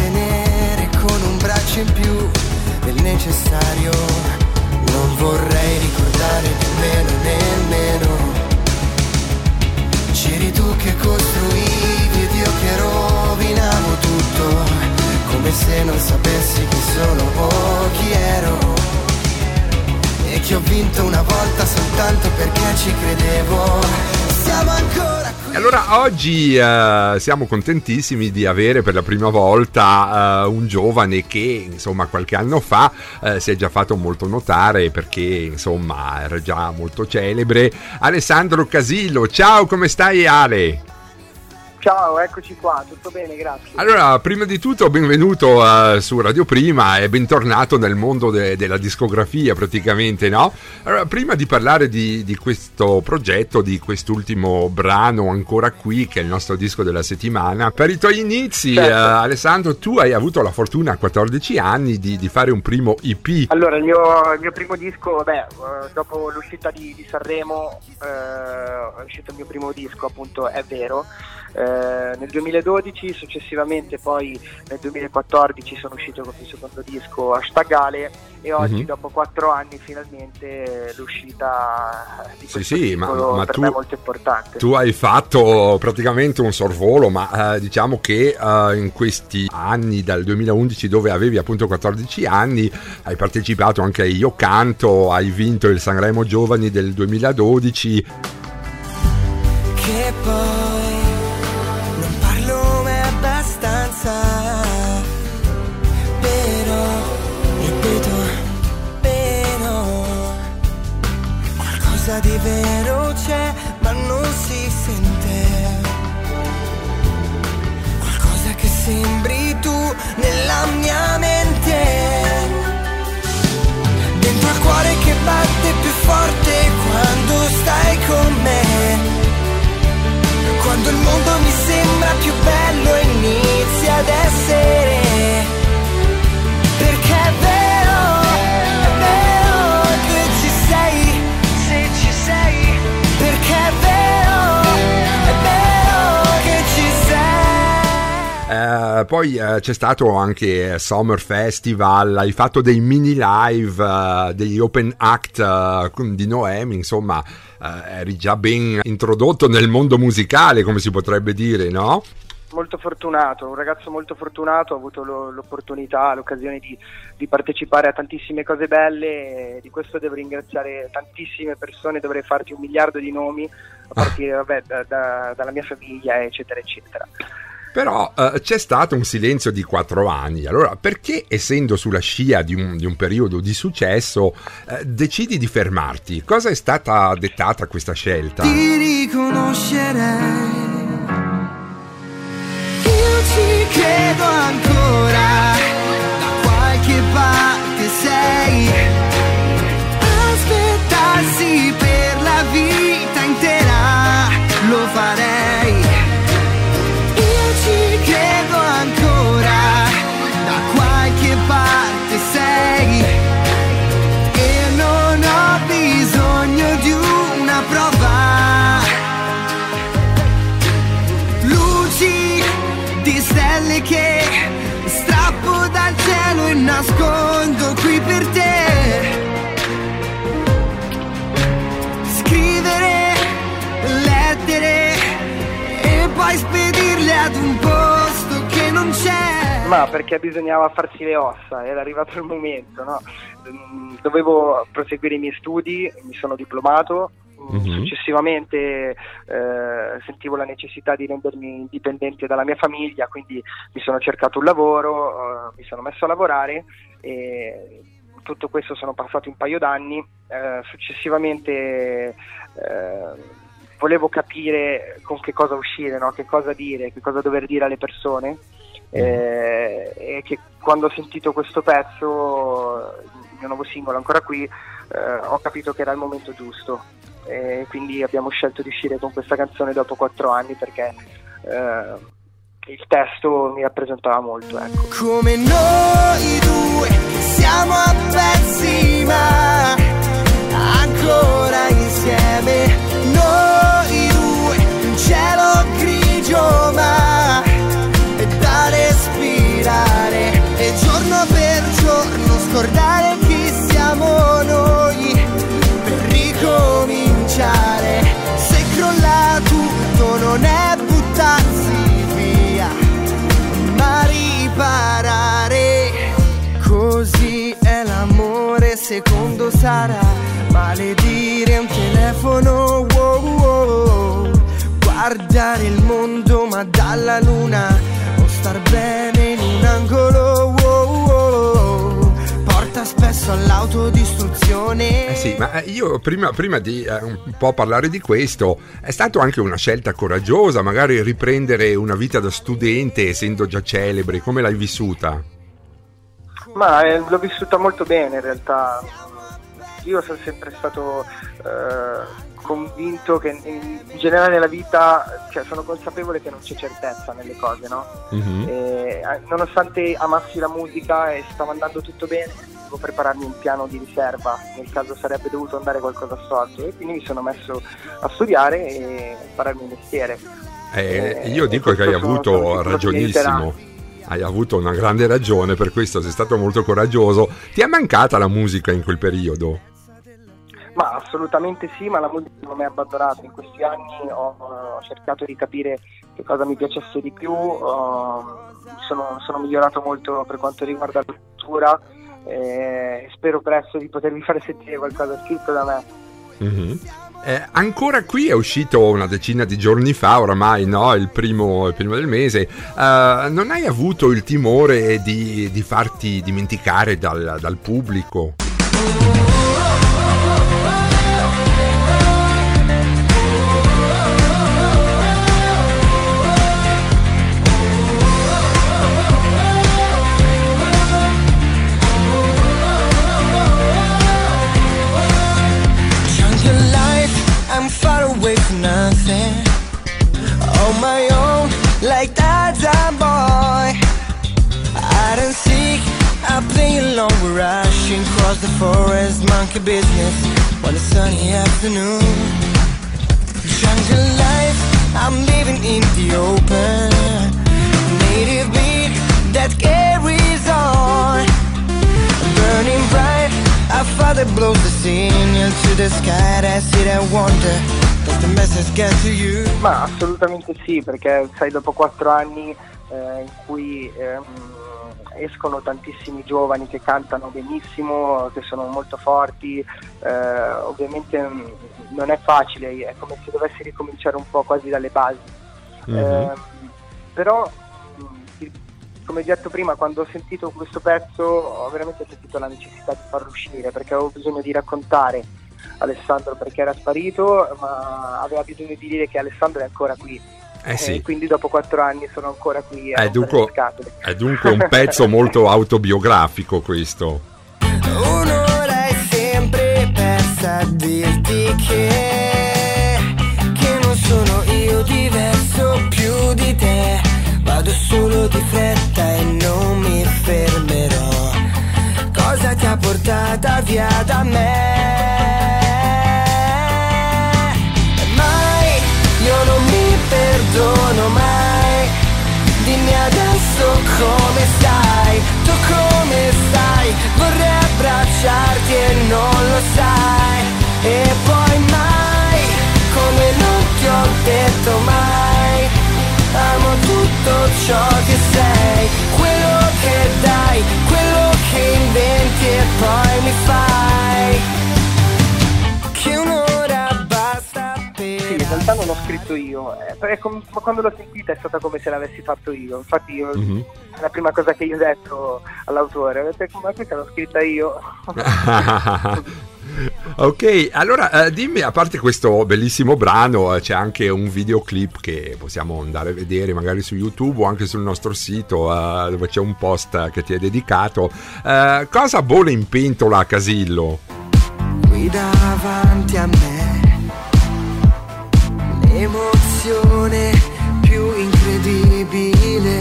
tenere con un braccio in più del necessario. Non vorrei ricordare nemmeno c'eri tu che costruivi ed io che rovinavo tutto, come se non sapessi chi sono o chi ero, e che ho vinto una volta soltanto perché ci credevo. Siamo ancora qui. Allora oggi siamo contentissimi di avere per la prima volta un giovane che insomma qualche anno fa si è già fatto molto notare perché insomma era già molto celebre. Alessandro Casillo, ciao, come stai Ale? Ciao, eccoci qua, tutto bene, grazie. Allora, prima di tutto benvenuto su Radio Prima e bentornato nel mondo della discografia praticamente, no? Allora, prima di parlare di questo progetto, di quest'ultimo brano Ancora Qui, che è il nostro disco della settimana, per i tuoi inizi, certo. Alessandro, tu hai avuto la fortuna a 14 anni di fare un primo EP. Allora, il mio primo disco, dopo l'uscita di Sanremo, è uscito il mio primo disco, appunto, È Vero. Nel 2012, successivamente poi nel 2014 sono uscito con il secondo disco Ale, e oggi dopo 4 anni finalmente l'uscita di questo disco ma per me è molto importante. Tu hai fatto praticamente un sorvolo, ma diciamo che in questi anni dal 2011, dove avevi appunto 14 anni, hai partecipato anche a Io Canto, hai vinto il Sanremo Giovani del 2012. Che poi però, ripeto, qualcosa di vero c'è ma non si sente, qualcosa che sembri tu nella mia mente, dentro il cuore che batte più forte quando stai con me. Quando il mondo mi sembra più bello e inizia ad essere, perché è vero che ci sei, se ci sei, perché è vero che ci sei. Poi c'è stato anche Summer Festival, hai fatto dei mini live, degli open act di Noemi, insomma eri già ben introdotto nel mondo musicale, come si potrebbe dire, no? Molto fortunato, un ragazzo molto fortunato, ho avuto l'opportunità, l'occasione di partecipare a tantissime cose belle, e di questo devo ringraziare tantissime persone, dovrei farti 1 miliardo di nomi a partire dalla mia famiglia, eccetera eccetera. Però c'è stato un silenzio di 4 anni, allora perché, essendo sulla scia di un periodo di successo, decidi di fermarti? Cosa è stata dettata questa scelta? Ti riconoscerei, io ci credo ancora, da qualche parte sei, aspettassi per la vita intera, lo farei. Credo ancora, da qualche parte sei, e non ho bisogno di una prova. Luci di stelle che strappo dal cielo e nascondo qui per te. Scrivere lettere e poi spedirle ad un posto che non c'è. Ma perché bisognava farsi le ossa, era arrivato il momento, no? Dovevo proseguire i miei studi, mi sono diplomato, successivamente sentivo la necessità di rendermi indipendente dalla mia famiglia, quindi mi sono cercato un lavoro, mi sono messo a lavorare, e tutto questo sono passato un paio d'anni. Successivamente volevo capire con che cosa uscire, no? Che cosa dire, che cosa dover dire alle persone, e che quando ho sentito questo pezzo, il mio nuovo singolo Ancora Qui, ho capito che era il momento giusto, e quindi abbiamo scelto di uscire con questa canzone dopo 4 anni perché il testo mi rappresentava molto, ecco. Come noi due siamo a pezzi ma ancora insieme, noi due, un cielo grigio ma è da respirare. secondo sarà maledire un telefono, wow, wow. Guardare il mondo ma dalla luna, o star bene in un angolo, wow, wow. Porta spesso all'autodistruzione. Sì, ma io prima di un po' parlare di questo, è stata anche una scelta coraggiosa, magari riprendere una vita da studente essendo già celebre. Come l'hai vissuta? Ma l'ho vissuta molto bene in realtà. Io sono sempre stato convinto che in generale nella vita, cioè sono consapevole che non c'è certezza nelle cose, no? Mm-hmm. Nonostante amassi la musica e stava andando tutto bene, dovevo prepararmi un piano di riserva nel caso sarebbe dovuto andare qualcosa storto, e quindi mi sono messo a studiare e impararmi il mestiere. Io dico che hai avuto ragionissimo. Hai avuto una grande ragione, per questo sei stato molto coraggioso. Ti è mancata la musica in quel periodo? Ma assolutamente sì, ma la musica non mi ha abbandonato. In questi anni ho cercato di capire che cosa mi piacesse di più, sono migliorato molto per quanto riguarda la lettura, e spero presto di potervi fare sentire qualcosa scritto da me. Mm-hmm. Ancora qui è uscito una decina di giorni fa, oramai, no? Il primo del mese. Non hai avuto il timore di farti dimenticare dal pubblico? On my own, like Tarzan boy. Hide and seek, I play along. We're rushing across the forest, monkey business on a sunny afternoon. Jungle life, I'm living in the open. Native beat that carries on. Burning bright, our father blows the signal to the sky. That's it, I wonder. Ma assolutamente sì, perché sai, dopo 4 anni in cui escono tantissimi giovani che cantano benissimo, che sono molto forti, ovviamente non è facile, è come se dovessi ricominciare un po' quasi dalle basi. Mm-hmm. Però come detto prima, quando ho sentito questo pezzo ho veramente sentito la necessità di farlo uscire, perché avevo bisogno di raccontare Alessandro perché era sparito, ma aveva bisogno di dire che Alessandro è ancora qui. Sì. Quindi dopo 4 anni sono ancora qui a dunque, le scatole. È dunque un pezzo molto autobiografico questo. Un'ora è sempre persa a dirti che non sono io diverso più di te. Vado solo di fretta e non mi fermerò. Cosa ti ha portata via da me? Io non mi perdono mai. Dimmi adesso come stai. Tu come stai? Vorrei abbracciarti e non lo sai. E poi mai, come non ti ho detto mai, amo tutto ciò che sei. Quello che dai, quello che inventi e poi mi fai. Che un'ora basta per... Sì, in realtà non l'ho scritto io, ma quando l'ho sentita è stata come se l'avessi fatto io. Infatti io, la prima cosa che io ho detto all'autore, ho detto, ma questa l'ho scritta io. Ok, allora dimmi, a parte questo bellissimo brano, c'è anche un videoclip che possiamo andare a vedere magari su YouTube o anche sul nostro sito, dove c'è un post che ti è dedicato. Cosa bolle in pentola a Casillo? Qui davanti a me l'emozione più incredibile,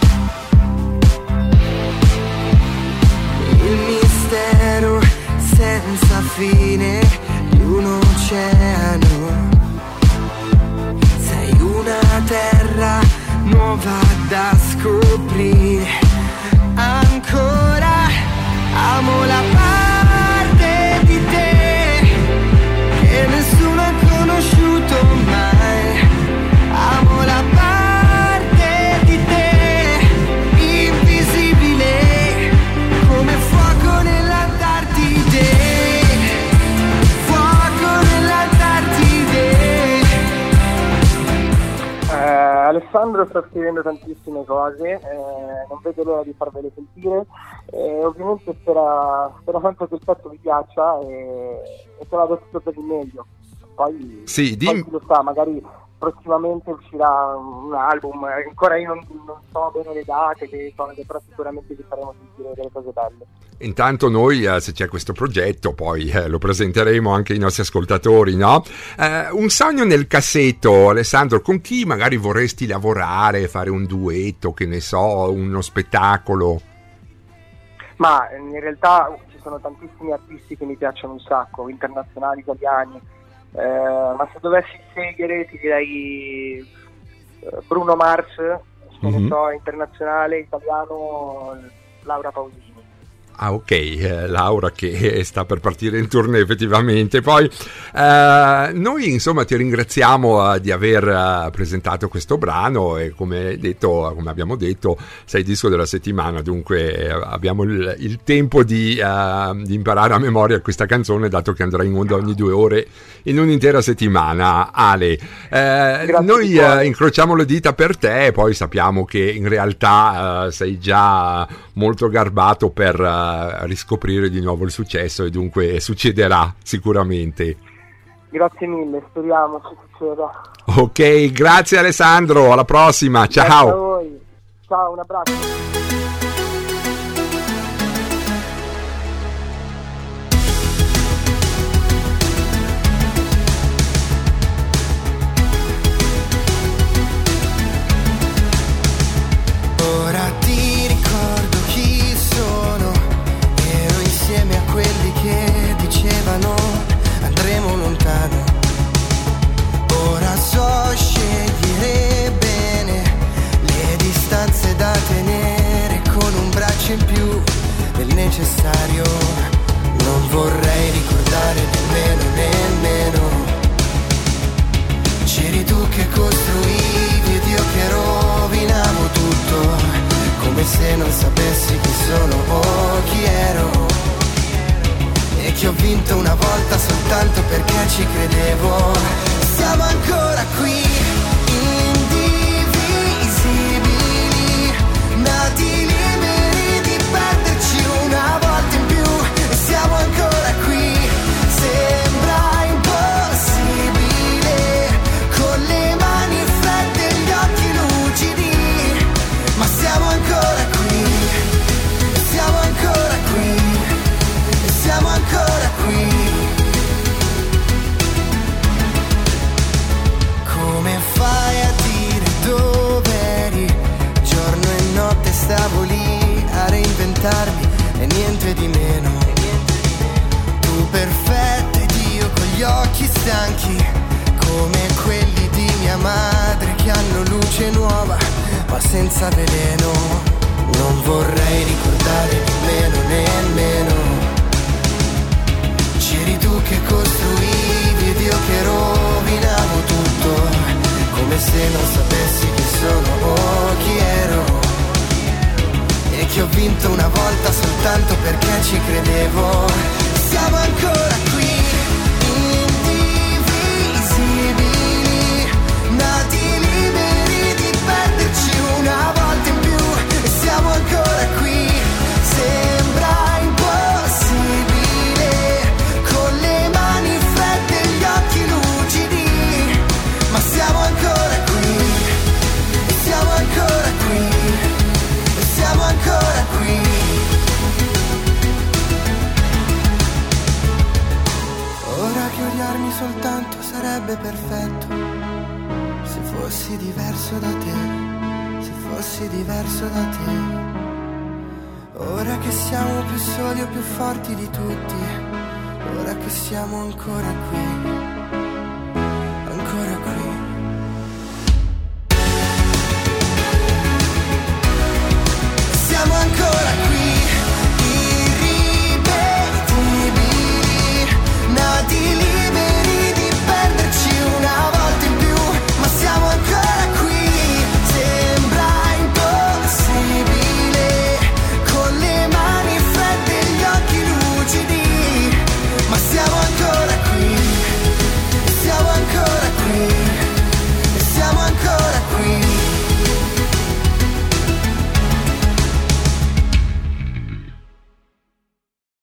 il mistero senza fine di un oceano. Sei una terra nuova da scoprire. Ancora amo la parte di te che nessuno ha conosciuto mai. Amo la parte di te invisibile come fuoco nell'Antartide. Alessandro sta scrivendo tantissime cose, non vedo l'ora di farvele sentire, ovviamente spera sempre che il pezzo vi piaccia e che vada tutto per il meglio. Poi, poi chi lo sa, magari prossimamente uscirà un album, ancora io non so bene le date, che cose, però sicuramente vi faremo sentire delle cose belle. Intanto noi, se c'è questo progetto, poi lo presenteremo anche ai nostri ascoltatori, no? Un sogno nel cassetto, Alessandro, con chi magari vorresti lavorare, fare un duetto, che ne so, uno spettacolo? Ma in realtà ci sono tantissimi artisti che mi piacciono un sacco, internazionali, italiani, ma se dovessi scegliere ti direi Bruno Mars, se ne so, internazionale, italiano, Laura Pausini. Ah, ok, Laura che sta per partire in tournée effettivamente. Poi noi insomma ti ringraziamo di aver presentato questo brano e come abbiamo detto sei disco della settimana, dunque abbiamo il tempo di imparare a memoria questa canzone, dato che andrà in onda ogni 2 ore in un'intera settimana. Ale, noi incrociamo le dita per te, poi sappiamo che in realtà sei già molto garbato per riscoprire di nuovo il successo e dunque succederà sicuramente. Grazie mille, speriamo che succeda. Ok, grazie Alessandro, alla prossima, ciao. Grazie a voi, ciao, un abbraccio. Andremo lontano, ora so scegliere bene le distanze da tenere con un braccio in più del necessario. Non vorrei ricordare nemmeno c'eri tu che costruivi ed io che rovinavo tutto, come se non sapessi chi sono o chi ero. E che ho vinto una volta soltanto perché ci credevo. Siamo ancora qui, indivisibili, nati liberi di perderci una volta in più. E siamo ancora qui, sembra impossibile, con le mani fredde e gli occhi lucidi. Ma siamo ancora qui, siamo ancora qui, siamo ancora qui. Come fai a dire dov'eri? Giorno e notte stavo lì a reinventarmi e niente di meno. Tu perfetta ed io con gli occhi stanchi, come quelli di mia madre che hanno luce nuova ma senza veleno. Non vorrei ricordare nemmeno c'eri tu che costruivi ed io che rovinavo tutto, come se non sapessi chi sono o chi ero. E che ho vinto una volta soltanto perché ci credevo. Siamo ancora qui, indivisibili, nati liberi di perderci una volta in più. E siamo ancora qui, sembra impossibile, ma siamo ancora qui, siamo ancora qui, siamo ancora qui. Ora che odiarmi soltanto sarebbe perfetto, se fossi diverso da te, se fossi diverso da te. Ora che siamo più soli o più forti di tutti, ora che siamo ancora qui.